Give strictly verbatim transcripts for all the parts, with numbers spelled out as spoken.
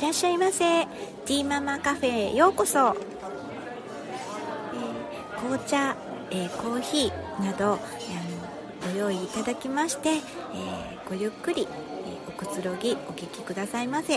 らっしゃいませ。ティーママカフェへようこそ。えー、紅茶、えー、コーヒーなど、えー、ご用意いただきまして、えー、ごゆっくり、えー、おくつろぎお聞きくださいませ。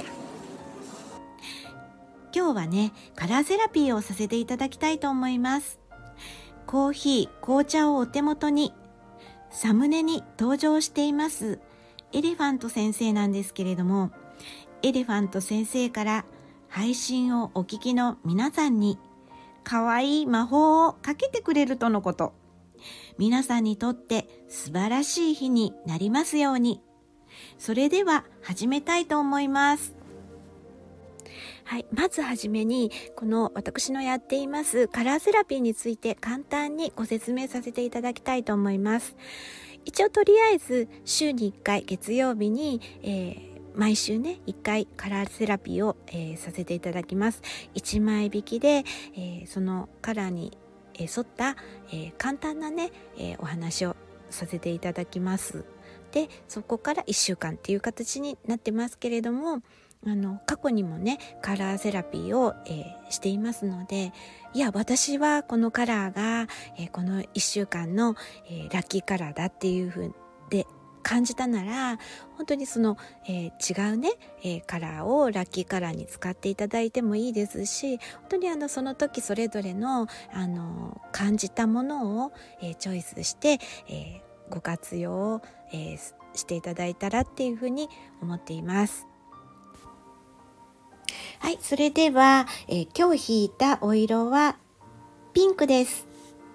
今日はね、カラーセラピーをさせていただきたいと思います。コーヒー、紅茶をお手元に、サムネに登場していますエレファント先生なんですけれども、エレファント先生から配信をお聞きの皆さんに可愛い魔法をかけてくれるとのこと。皆さんにとって素晴らしい日になりますように。それでは始めたいと思います。はい、まずはじめにこの私のやっていますカラーセラピーについて簡単にご説明させていただきたいと思います。一応とりあえず週にいっかい月曜日に、えー毎週ねいっかいカラーセラピーを、えー、させていただきます。いちまい引きで、えー、そのカラーに、えー、沿った、えー、簡単なね、えー、お話をさせていただきます。でそこからいっしゅうかんっていう形になってますけれども、あの過去にもねカラーセラピーを、えー、していますので、いや私はこのカラーが、えー、このいっしゅうかんの、えー、ラッキーカラーだっていう風で感じたなら、本当にその、えー、違うね、えー、カラーをラッキーカラーに使っていただいてもいいですし、本当にあのその時それぞれの、あの感じたものを、えー、チョイスして、えー、ご活用を、えー、していただいたらっていうふうに思っています。はい、それでは、えー、今日引いたお色はピンクです。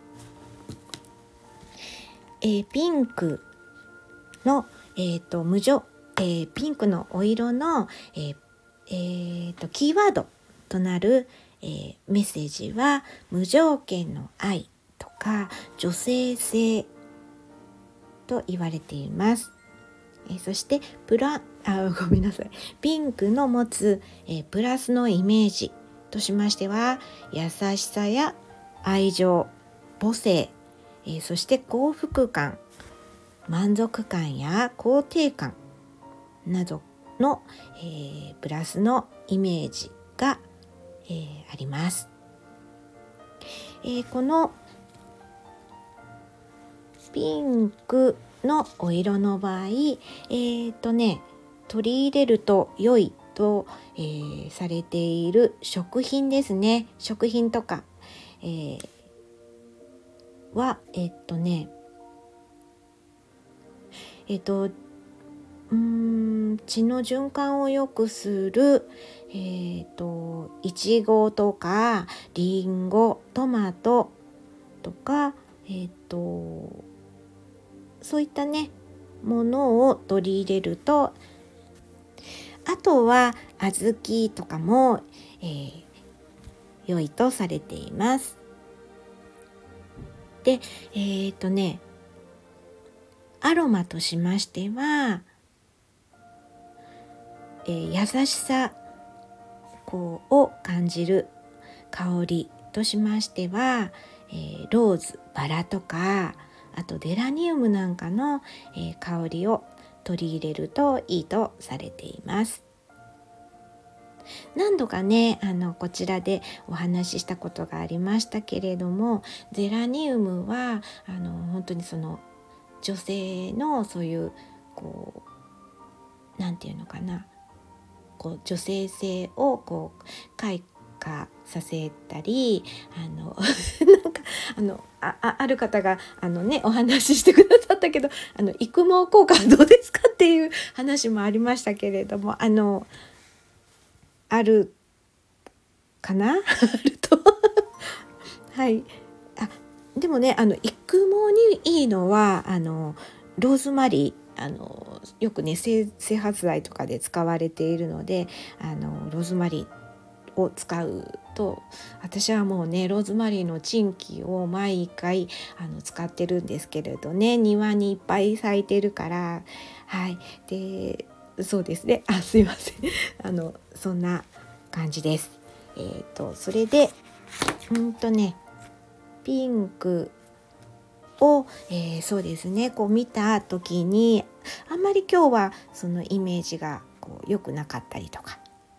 えー、ピンクの、えーと、無条、えー、ピンクのお色の、えーえーと、キーワードとなる、えー、メッセージは無条件の愛とか女性性と言われています。えー、そしてプラあごめんなさいピンクの持つ、えー、プラスのイメージとしましては、優しさや愛情、母性、えー、そして幸福感、満足感や肯定感などの、えー、プラスのイメージが、えー、あります。えー、このピンクのお色の場合、えーとね、取り入れると良いと、えー、されている食品ですね。食品とか、えー、はえっ、ー、とねえっ、ー、とうーん血の循環を良くする、えー、といちごとかりんご、トマトとか、えー、とそういったねものを取り入れると、あとは小豆とかも、えー、良いとされています。で、えー、とねアロマとしましては、えー、優しさこうを感じる香りとしましては、えー、ローズ、バラとか、あとゼラニウムなんかの、えー、香りを取り入れるといいとされています。何度かねあのこちらでお話ししたことがありましたけれども、ゼラニウムはあの本当にその女性のそういうこうなんていうのかなこう女性性をこう開花させたり、あのなんかあの あ, ある方があの、ね、お話ししてくださったけど、あの育毛効果はどうですかっていう話もありましたけれども、あのあるかなあるとはいあでもねあの育毛にいいのはあのローズマリー、あのよくね 整, 整髪剤とかで使われているので、あのローズマリーを使うと、私はもうねローズマリーのチンキを毎回あの使ってるんですけれどね、庭にいっぱい咲いてるから、はいでそうですねあすいませんあのそんな感じです。えーとそれでうんとねピンクを、えー、そうですねこう見た時にあんまり今日はそのイメージがこう良くなかったりとか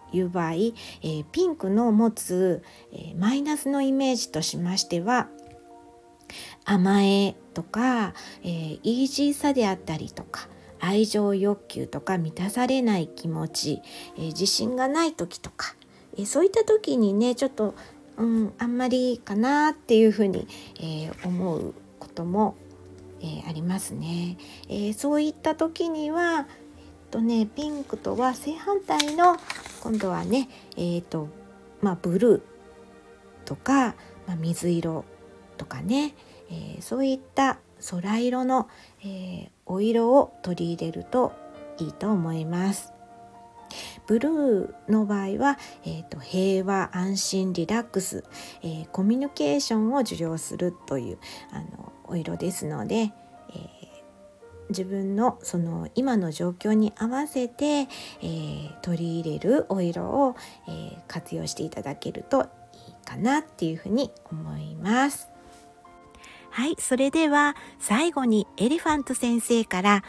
いう場合、えー、ピンクの持つ、えー、マイナスのイメージとしましては、甘えとか、えー、イージーさであったりとか、愛情欲求とか満たされない気持ち、えー、自信がない時とか、えー、そういった時にねちょっと、うん、あんまりかなっていうふうに、えー、思うことも、えー、ありますね。えー、そういった時には、えっとね、ピンクとは正反対の今度はね、えーとまあ、ブルーとか、まあ、水色とかね、えー、そういった空色の、えー、お色を取り入れるといいと思います。ブルーの場合は、えーと、平和、安心、リラックス、えー、コミュニケーションを受領するというあのお色ですので、えー、自分のその今の状況に合わせて、えー、取り入れるお色を、えー、活用していただけるといいかなっていうふうに思います。はい、それでは最後にエレファント先生から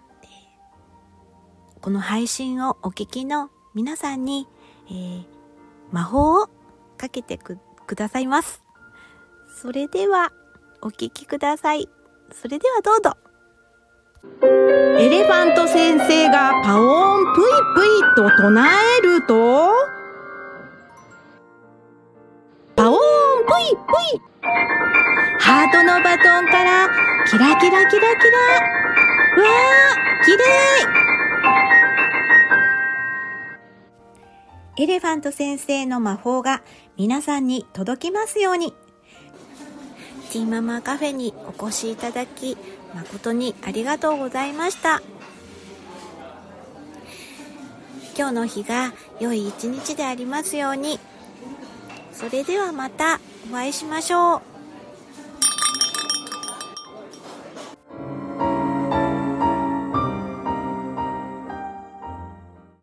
この配信をお聞きの皆さんに、えー、魔法をかけて く, くださいます。それではお聞きください。それではどうぞ。 エレファント先生がパオーンプイプイと唱えると、パオーンプイプイ、ハートのバトンからキラキラキラキラ、うわー、きれい。エレファント先生の魔法が皆さんに届きますように。ティーママカフェにお越しいただき誠にありがとうございました。今日の日が良い一日でありますように。それではまたお会いしましょう。